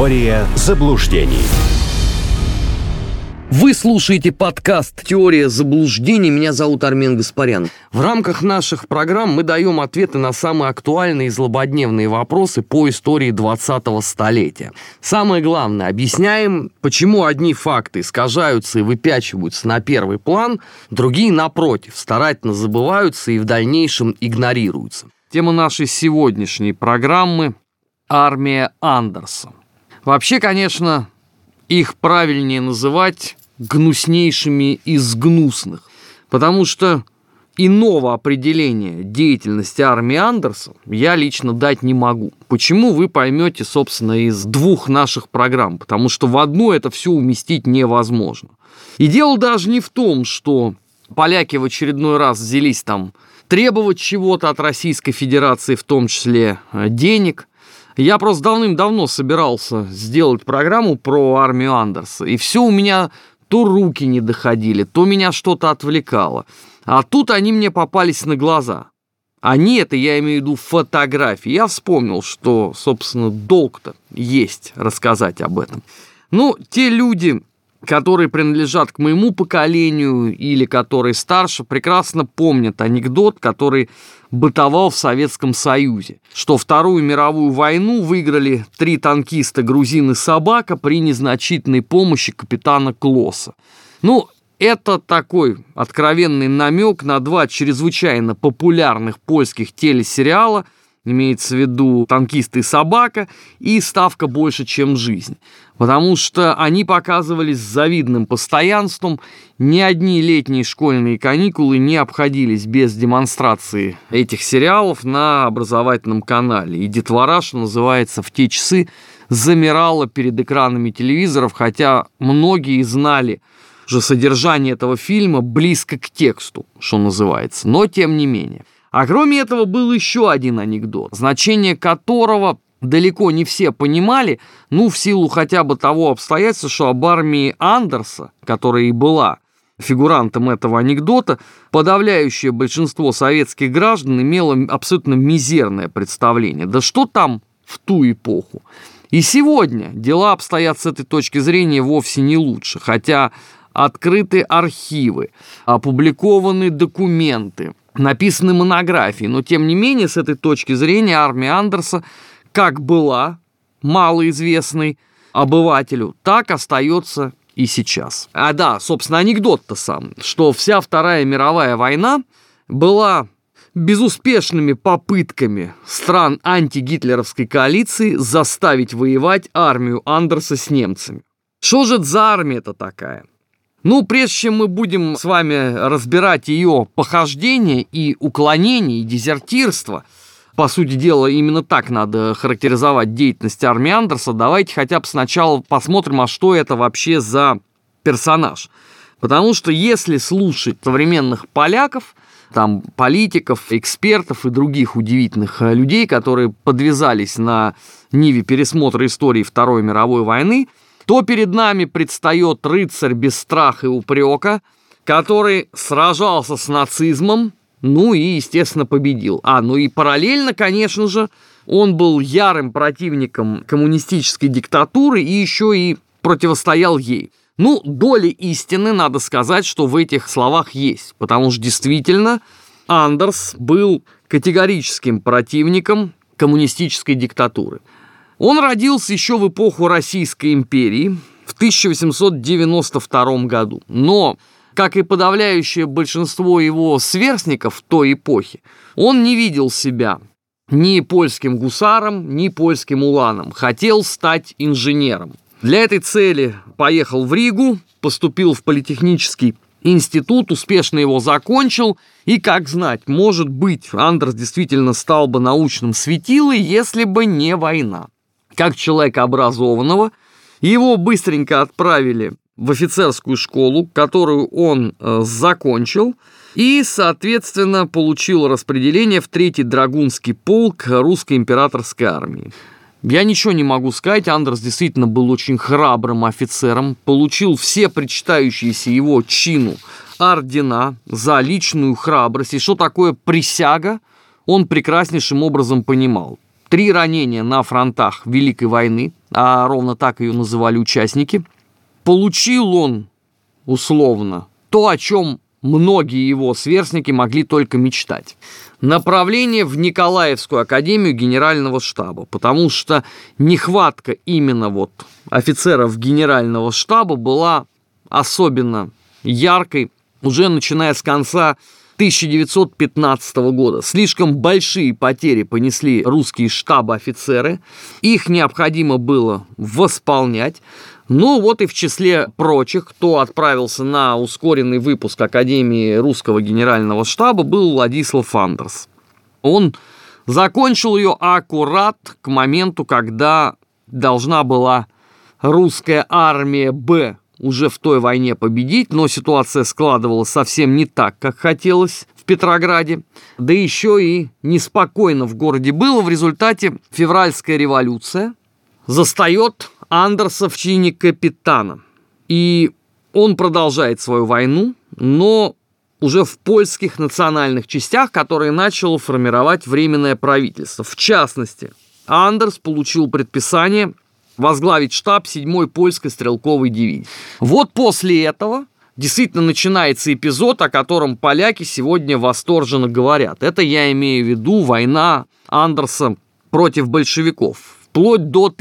Теория заблуждений. Вы слушаете подкаст «Теория заблуждений». Меня зовут Армен Гаспарян. В рамках наших программ мы даем ответы на самые актуальные и злободневные вопросы по истории 20-го столетия. Самое главное, объясняем, почему одни факты искажаются и выпячиваются на первый план, другие, напротив, старательно забываются и в дальнейшем игнорируются. Тема нашей сегодняшней программы – армия Андерса. Вообще, конечно, их правильнее называть гнуснейшими из гнусных, потому что иного определения деятельности армии Андерса я лично дать не могу. Почему, вы поймете, собственно, из двух наших программ, потому что в одну это все уместить невозможно. И дело даже не в том, что поляки в очередной раз взялись там требовать чего-то от Российской Федерации, в том числе денег. Я просто давным-давно собирался сделать программу про армию Андерса, и все у меня то руки не доходили, то меня что-то отвлекало. А тут они мне попались на глаза. Они, это я имею в виду фотографии. Я вспомнил, что, собственно, долг-то есть рассказать об этом. Ну, те люди, которые принадлежат к моему поколению или которые старше, прекрасно помнят анекдот, который бытовал в Советском Союзе, что Вторую мировую войну выиграли 3 танкиста, грузин и собака при незначительной помощи капитана Клосса. Ну, это такой откровенный намек на 2 чрезвычайно популярных польских телесериала, имеется в виду «Танкисты и собака» и «Ставка больше, чем жизнь». Потому что они показывались с завидным постоянством. Ни одни летние школьные каникулы не обходились без демонстрации этих сериалов на образовательном канале. И детвора, что называется, в те часы замирала перед экранами телевизоров, хотя многие знали же содержание этого фильма близко к тексту, что называется, но тем не менее. А кроме этого был еще один анекдот, значение которого далеко не все понимали, в силу хотя бы того обстоятельства, что об армии Андерса, которая и была фигурантом этого анекдота, подавляющее большинство советских граждан имело абсолютно мизерное представление. Да что там в ту эпоху? И сегодня дела обстоят с этой точки зрения вовсе не лучше, хотя открыты архивы, опубликованы документы, написаны монографии, но тем не менее с этой точки зрения армия Андерса как была малоизвестной обывателю, так остается и сейчас. А да, собственно, анекдот-то сам, что вся Вторая мировая война была безуспешными попытками стран антигитлеровской коалиции заставить воевать армию Андерса с немцами. Что же это за армия-то такая? Прежде чем мы будем с вами разбирать ее похождения и уклонения, и дезертирство, по сути дела, именно так надо характеризовать деятельность армии Андерса, давайте хотя бы сначала посмотрим, а что это вообще за персонаж. Потому что если слушать современных поляков, там, политиков, экспертов и других удивительных людей, которые подвязались на ниве пересмотра истории Второй мировой войны, то перед нами предстает рыцарь без страха и упрека, который сражался с нацизмом, и, естественно, победил. И параллельно, конечно же, он был ярым противником коммунистической диктатуры и еще и противостоял ей. Доля истины, надо сказать, что в этих словах есть, потому что действительно Андерс был категорическим противником коммунистической диктатуры. Он родился еще в эпоху Российской империи в 1892 году, но, как и подавляющее большинство его сверстников той эпохи, он не видел себя ни польским гусаром, ни польским уланом, хотел стать инженером. Для этой цели поехал в Ригу, поступил в политехнический институт, успешно его закончил, и, как знать, может быть, Андерс действительно стал бы научным светилой, если бы не война. Как человека образованного, его быстренько отправили в офицерскую школу, которую он закончил, и, соответственно, получил распределение в 3-й Драгунский полк русской императорской армии. Я ничего не могу сказать, Андерс действительно был очень храбрым офицером, получил все причитающиеся его чину ордена за личную храбрость, и что такое присяга, он прекраснейшим образом понимал. 3 ранения на фронтах Великой войны, а ровно так ее называли участники. Получил он, условно, то, о чем многие его сверстники могли только мечтать. Направление в Николаевскую академию генерального штаба, потому что нехватка именно офицеров генерального штаба была особенно яркой уже начиная с конца 1915 года. Слишком большие потери понесли русские штаб-офицеры, их необходимо было восполнять. И в числе прочих, кто отправился на ускоренный выпуск Академии русского генерального штаба, был Владислав Андерс. Он закончил ее аккурат к моменту, когда должна была русская армия «Б» уже в той войне победить, но ситуация складывалась совсем не так, как хотелось в Петрограде. Да еще и неспокойно в городе было. В результате февральская революция застает Андерса в чине капитана. И он продолжает свою войну, но уже в польских национальных частях, которые начало формировать Временное правительство. В частности, Андерс получил предписание возглавить штаб 7-й польской стрелковой дивизии. После этого действительно начинается эпизод, о котором поляки сегодня восторженно говорят. Это я имею в виду война Андерса против большевиков. Вплоть до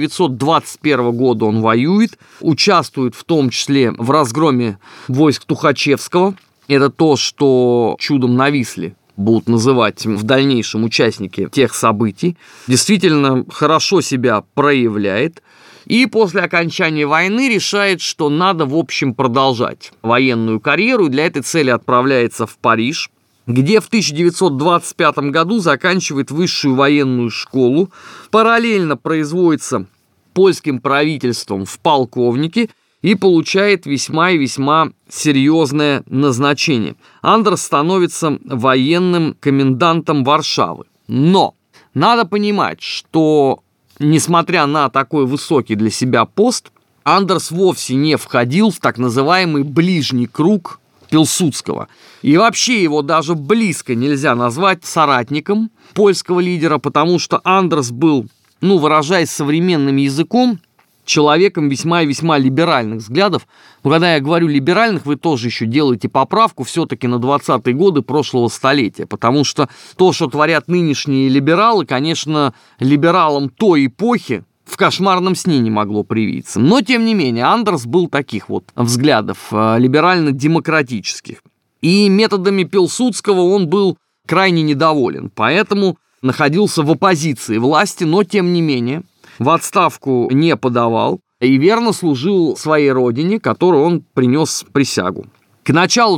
1921 года он воюет, участвует в том числе в разгроме войск Тухачевского. Это то, что чудом на Висле будут называть в дальнейшем участники тех событий, действительно хорошо себя проявляет. И после окончания войны решает, что надо, в общем, продолжать военную карьеру. И для этой цели отправляется в Париж, где в 1925 году заканчивает высшую военную школу. Параллельно производится польским правительством в полковнике и получает весьма и весьма серьезное назначение. Андерс становится военным комендантом Варшавы. Но надо понимать, что, несмотря на такой высокий для себя пост, Андерс вовсе не входил в так называемый ближний круг Пилсудского. И вообще его даже близко нельзя назвать соратником польского лидера, потому что Андерс был, выражаясь современным языком, человеком весьма и весьма либеральных взглядов. Но когда я говорю либеральных, вы тоже еще делаете поправку все-таки на 20-е годы прошлого столетия, потому что то, что творят нынешние либералы, конечно, либералам той эпохи в кошмарном сне не могло привиться. Но, тем не менее, Андерс был таких взглядов, либерально-демократических. И методами Пилсудского он был крайне недоволен, поэтому находился в оппозиции власти, но, тем не менее, в отставку не подавал и верно служил своей родине, которой он принес присягу. К началу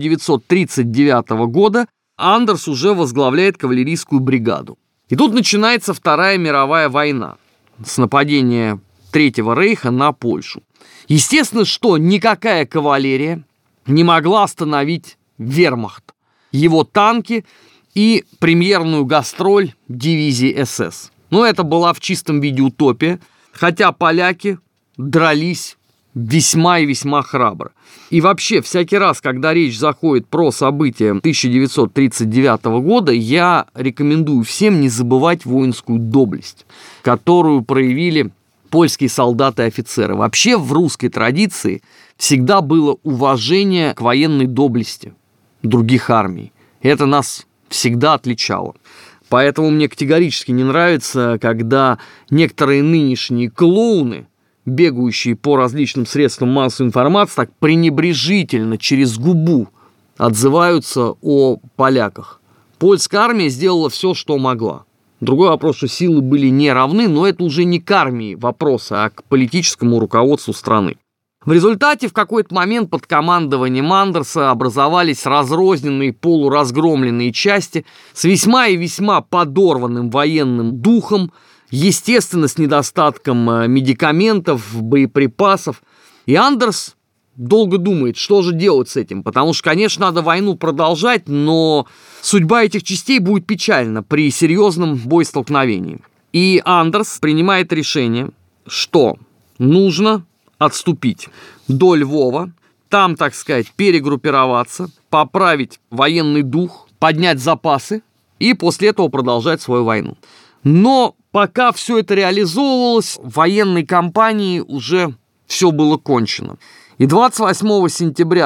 1939 года Андерс уже возглавляет кавалерийскую бригаду. И тут начинается Вторая мировая война с нападения Третьего рейха на Польшу. Естественно, что никакая кавалерия не могла остановить вермахт, его танки и премьерную гастроль дивизии СС. Но это была в чистом виде утопия, хотя поляки дрались весьма и весьма храбро. И вообще, всякий раз, когда речь заходит про события 1939 года, я рекомендую всем не забывать воинскую доблесть, которую проявили польские солдаты и офицеры. Вообще в русской традиции всегда было уважение к военной доблести других армий. Это нас всегда отличало. Поэтому мне категорически не нравится, когда некоторые нынешние клоуны, бегающие по различным средствам массовой информации, так пренебрежительно через губу отзываются о поляках. Польская армия сделала все, что могла. Другой вопрос, что силы были не равны, но это уже не к армии вопрос, а к политическому руководству страны. В результате в какой-то момент под командованием Андерса образовались разрозненные полуразгромленные части с весьма и весьма подорванным военным духом, естественно, с недостатком медикаментов, боеприпасов. И Андерс долго думает, что же делать с этим, потому что, конечно, надо войну продолжать, но судьба этих частей будет печальна при серьезном боестолкновении. И Андерс принимает решение, что нужно отступить до Львова, там, так сказать, перегруппироваться, поправить военный дух, поднять запасы и после этого продолжать свою войну. Но пока все это реализовывалось, в военной кампании уже все было кончено. И 28 сентября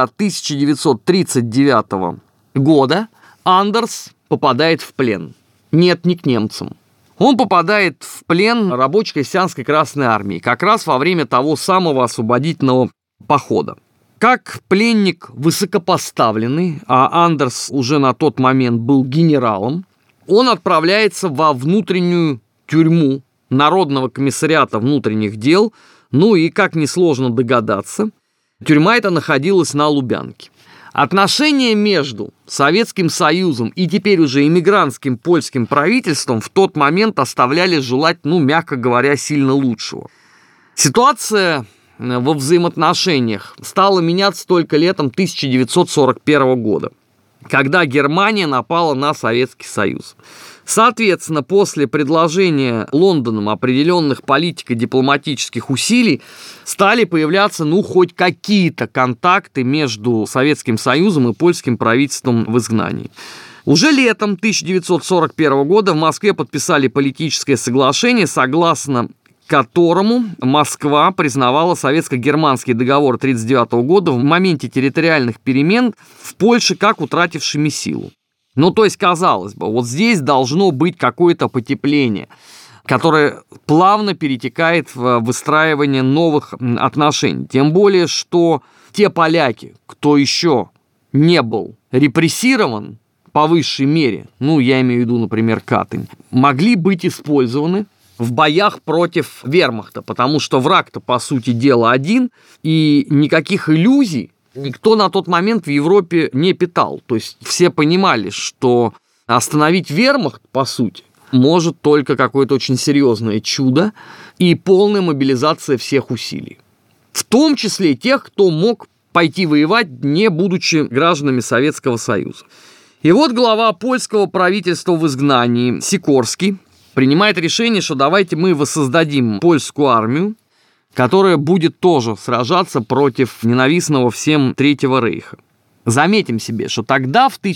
1939 года Андерс попадает в плен. Нет, не к немцам. Он попадает в плен рабочей крестьянской Красной Армии, как раз во время того самого освободительного похода. Как пленник высокопоставленный, а Андерс уже на тот момент был генералом, он отправляется во внутреннюю тюрьму Народного комиссариата внутренних дел. Ну и, как несложно догадаться, тюрьма эта находилась на Лубянке. Отношения между Советским Союзом и теперь уже иммигрантским польским правительством в тот момент оставляли желать, мягко говоря, сильно лучшего. Ситуация во взаимоотношениях стала меняться только летом 1941 года, когда Германия напала на Советский Союз. Соответственно, после предложения Лондоном определенных политико-дипломатических усилий стали появляться, хоть какие-то контакты между Советским Союзом и польским правительством в изгнании. Уже летом 1941 года в Москве подписали политическое соглашение, согласно которому Москва признавала советско-германский договор 1939 года в моменте территориальных перемен в Польше как утратившими силу. То есть, казалось бы, вот здесь должно быть какое-то потепление, которое плавно перетекает в выстраивание новых отношений. Тем более, что те поляки, кто еще не был репрессирован по высшей мере, я имею в виду, например, Катынь, могли быть использованы в боях против вермахта, потому что враг-то, по сути дела, один, и никаких иллюзий никто на тот момент в Европе не питал. То есть все понимали, что остановить вермахт, по сути, может только какое-то очень серьезное чудо и полная мобилизация всех усилий. В том числе тех, кто мог пойти воевать, не будучи гражданами Советского Союза. И вот глава польского правительства в изгнании Сикорский принимает решение, что давайте мы воссоздадим польскую армию, которая будет тоже сражаться против ненавистного всем Третьего Рейха. Заметим себе, что тогда, в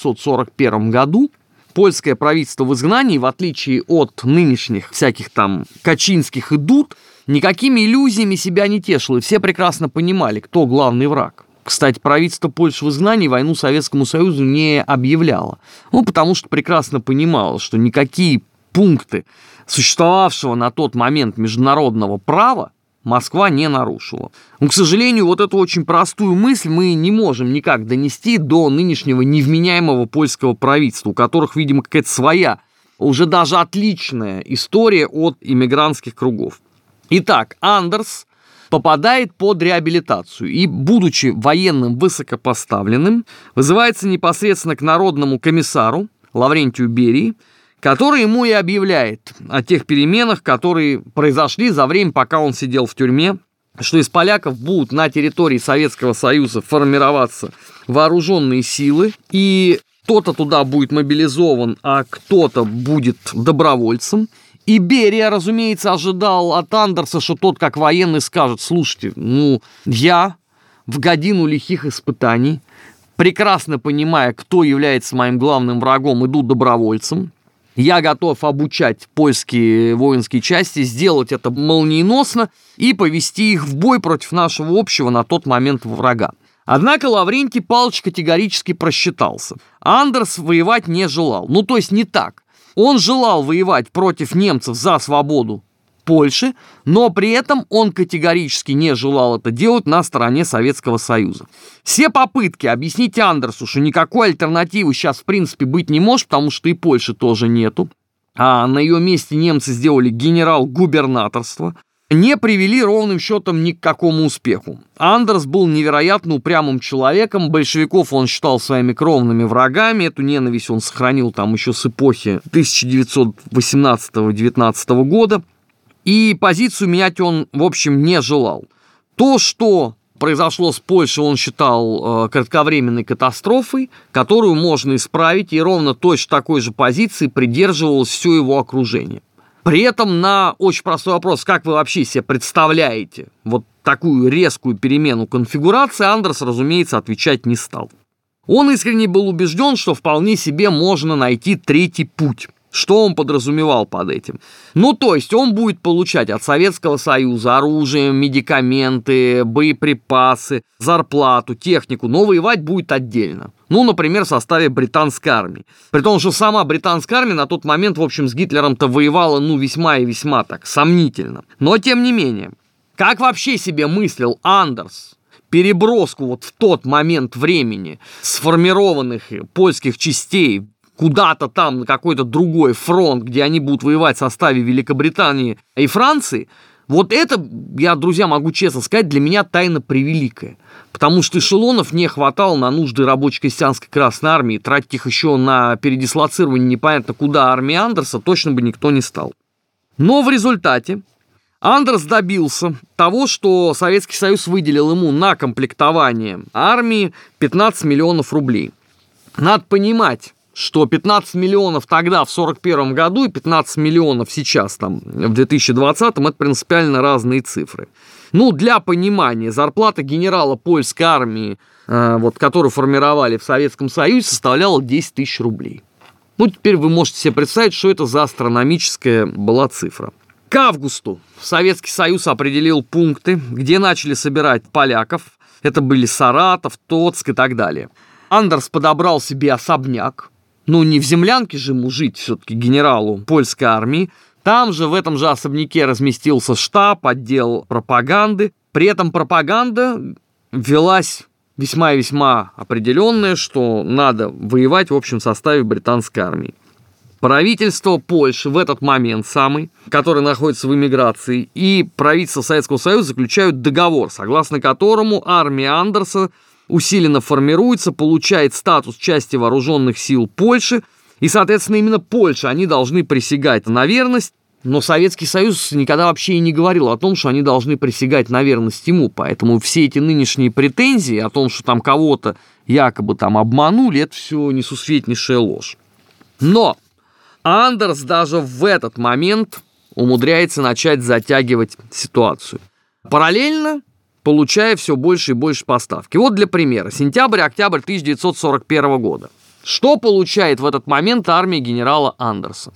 1941 году, польское правительство в изгнании, в отличие от нынешних всяких там Качинских и Дуд, никакими иллюзиями себя не тешило, и все прекрасно понимали, кто главный враг. Кстати, правительство Польши в изгнании войну Советскому Союзу не объявляло, потому что прекрасно понимало, что никакие пункты существовавшего на тот момент международного права Москва не нарушила. Но, к сожалению, вот эту очень простую мысль мы не можем никак донести до нынешнего невменяемого польского правительства, у которых, видимо, какая-то своя, уже даже отличная история от иммигрантских кругов. Итак, Андерс попадает под реабилитацию и, будучи военным высокопоставленным, вызывается непосредственно к народному комиссару Лаврентию Берии, который ему и объявляет о тех переменах, которые произошли за время, пока он сидел в тюрьме, что из поляков будут на территории Советского Союза формироваться вооруженные силы, и кто-то туда будет мобилизован, а кто-то будет добровольцем. И Берия, разумеется, ожидал от Андерса, что тот, как военный, скажет: слушайте, я в годину лихих испытаний, прекрасно понимая, кто является моим главным врагом, иду добровольцем. Я готов обучать польские воинские части, сделать это молниеносно и повести их в бой против нашего общего на тот момент врага. Однако Лаврентий Павлович категорически просчитался. Андерс воевать не желал. То есть не так. Он желал воевать против немцев за свободу Польши, но при этом он категорически не желал это делать на стороне Советского Союза. Все попытки объяснить Андерсу, что никакой альтернативы сейчас в принципе быть не может, потому что и Польши тоже нету, а на ее месте немцы сделали генерал-губернаторство, не привели ровным счетом ни к какому успеху. Андерс был невероятно упрямым человеком, большевиков он считал своими кровными врагами, эту ненависть он сохранил там еще с эпохи 1918-19 года, и позицию менять он, в общем, не желал. То, что произошло с Польшей, он считал кратковременной катастрофой, которую можно исправить, и ровно точно такой же позиции придерживалось все его окружение. При этом на очень простой вопрос, как вы вообще себе представляете вот такую резкую перемену конфигурации, Андерс, разумеется, отвечать не стал. Он искренне был убежден, что вполне себе можно найти третий путь. Что он подразумевал под этим? Ну, то есть он будет получать от Советского Союза оружие, медикаменты, боеприпасы, зарплату, технику, но воевать будет отдельно. Ну, например, в составе британской армии. При том, что сама британская армия на тот момент, в общем, с Гитлером-то воевала, весьма и весьма так, сомнительно. Но, тем не менее, как вообще себе мыслил Андерс переброску вот в тот момент времени сформированных польских частей куда-то там на какой-то другой фронт, где они будут воевать в составе Великобритании и Франции, вот это, я, друзья, могу честно сказать, для меня тайна превеликая. Потому что эшелонов не хватало на нужды рабочей крестьянской Красной Армии. Тратить их еще на передислоцирование непонятно куда армии Андерса точно бы никто не стал. Но в результате Андерс добился того, что Советский Союз выделил ему на комплектование армии 15 миллионов рублей. Надо понимать, что 15 миллионов тогда, в 1941 году, и 15 миллионов сейчас, там, в 2020, это принципиально разные цифры. Ну, для понимания, зарплата генерала польской армии, которую формировали в Советском Союзе, составляла 10 тысяч рублей. Ну, теперь вы можете себе представить, что это за астрономическая была цифра. К августу Советский Союз определил пункты, где начали собирать поляков. Это были Саратов, Тоцк и так далее. Андерс подобрал себе особняк. Ну, не в землянке же ему жить все-таки генералу польской армии. Там же, в этом же особняке разместился штаб, отдел пропаганды. При этом пропаганда велась весьма и весьма определенная, что надо воевать в общем составе британской армии. Правительство Польши в этот момент самый, который находится в эмиграции, и правительство Советского Союза заключают договор, согласно которому армия Андерса усиленно формируется, получает статус части вооруженных сил Польши, и, соответственно, именно Польша, они должны присягать на верность, но Советский Союз никогда вообще и не говорил о том, что они должны присягать на верность ему, поэтому все эти нынешние претензии о том, что там кого-то якобы там обманули, это все несусветнейшая ложь. Но Андерс даже в этот момент умудряется начать затягивать ситуацию. Параллельно получая все больше и больше поставки. Вот для примера. Сентябрь-октябрь 1941 года. Что получает в этот момент армия генерала Андерса?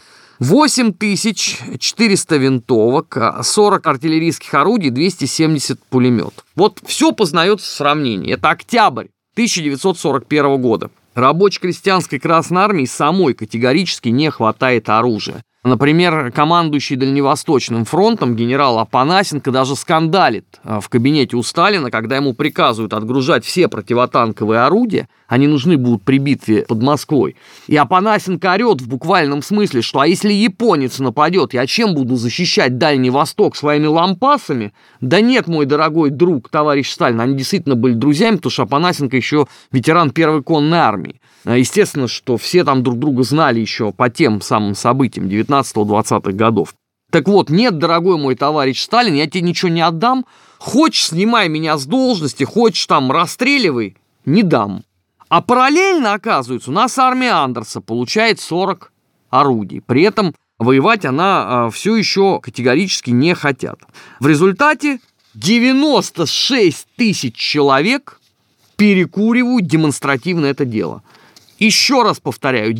8400 винтовок, 40 артиллерийских орудий, 270 пулеметов. Вот все познается в сравнении. Это октябрь 1941 года. Рабоче-крестьянской Красной Армии самой категорически не хватает оружия. Например, командующий Дальневосточным фронтом генерал Апанасенко даже скандалит в кабинете у Сталина, когда ему приказывают отгружать все противотанковые орудия, они нужны будут при битве под Москвой. И Апанасенко орет в буквальном смысле, что а если японец нападет, я чем буду защищать Дальний Восток своими лампасами? Да нет, мой дорогой друг, товарищ Сталин, они действительно были друзьями, потому что Апанасенко еще ветеран Первой конной армии. Естественно, что все там друг друга знали еще по тем самым событиям 19-20-х годов. Так вот, нет, дорогой мой товарищ Сталин, я тебе ничего не отдам. Хочешь, снимай меня с должности, хочешь там расстреливай, не дам. А параллельно, оказывается, у нас армия Андерса получает 40 орудий. При этом воевать она все еще категорически не хотят. В результате 96 тысяч человек перекуривают демонстративно это дело. Еще раз повторяю,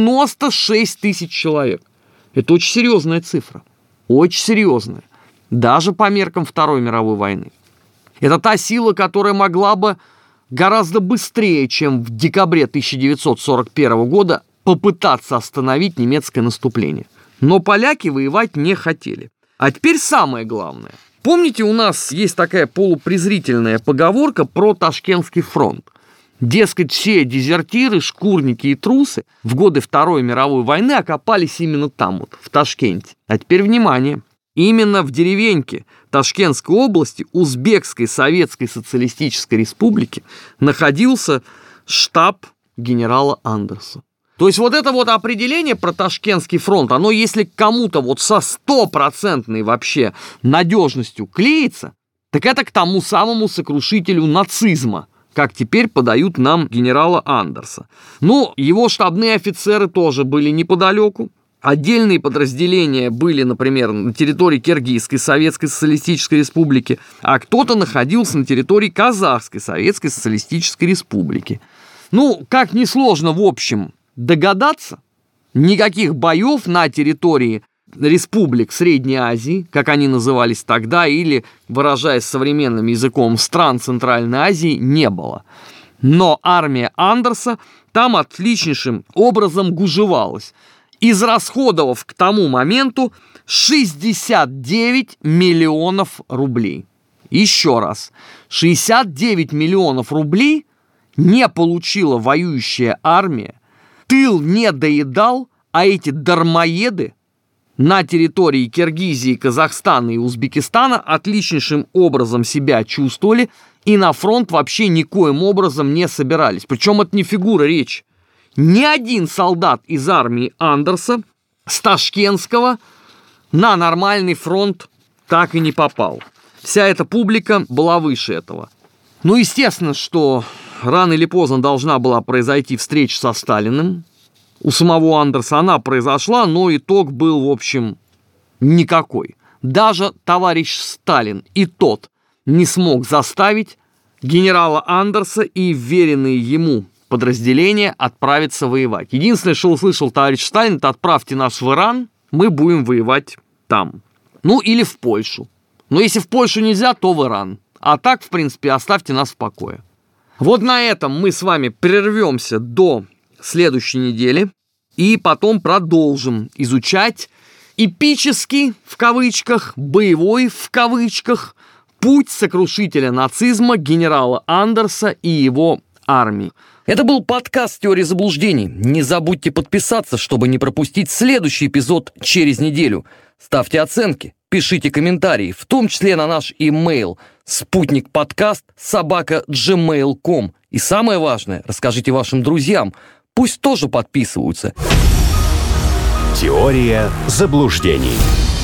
96 тысяч человек. Это очень серьезная цифра. Очень серьезная. Даже по меркам Второй мировой войны. Это та сила, которая могла бы гораздо быстрее, чем в декабре 1941 года, попытаться остановить немецкое наступление. Но поляки воевать не хотели. А теперь самое главное. Помните, у нас есть такая полупрезрительная поговорка про Ташкентский фронт. Дескать, все дезертиры, шкурники и трусы в годы Второй мировой войны окопались именно там, вот, в Ташкенте. А теперь внимание. Именно в деревеньке Ташкентской области Узбекской Советской Социалистической Республики находился штаб генерала Андерса. То есть вот это вот определение про Ташкентский фронт, оно если кому-то вот со 100% вообще надежностью клеится, так это к тому самому сокрушителю нацизма, как теперь подают нам генерала Андерса. Ну, его штабные офицеры тоже были неподалеку. Отдельные подразделения были, например, на территории Киргизской Советской Социалистической Республики, а кто-то находился на территории Казахской Советской Социалистической Республики. Ну, как несложно, в общем, догадаться, Никаких боев на территории республик Средней Азии, как они назывались тогда, или, выражаясь современным языком, стран Центральной Азии, не было. Но армия Андерса там отличнейшим образом гужевалась, израсходовав к тому моменту 69 миллионов рублей. Еще раз, 69 миллионов рублей не получила воюющая армия, тыл не доедал, а эти дармоеды на территории Киргизии, Казахстана и Узбекистана отличнейшим образом себя чувствовали и на фронт вообще никоим образом не собирались. Причем это не фигура речи. Ни один солдат из армии Андерса с Ташкентского на нормальный фронт так и не попал. Вся эта публика была выше этого. Ну, естественно, что рано или поздно должна была произойти встреча со Сталиным. У самого Андерса она произошла, но итог был, в общем, никакой. Даже товарищ Сталин и тот не смог заставить генерала Андерса и веренные ему подразделения отправиться воевать. Единственное, что услышал товарищ Сталин, это: отправьте нас в Иран, мы будем воевать там. Ну, или в Польшу. Но если в Польшу нельзя, то в Иран. А так, в принципе, оставьте нас в покое. Вот на этом мы с вами прервемся до следующей недели и потом продолжим изучать эпический, в кавычках, боевой, в кавычках, путь сокрушителя нацизма генерала Андерса и его армии. Это был подкаст «Теория заблуждений». Не забудьте подписаться, чтобы не пропустить следующий эпизод через неделю. Ставьте оценки, пишите комментарии, в том числе на наш имейл sputnikpodcast@gmail.com. И самое важное, расскажите вашим друзьям, пусть тоже подписываются. Теория заблуждений.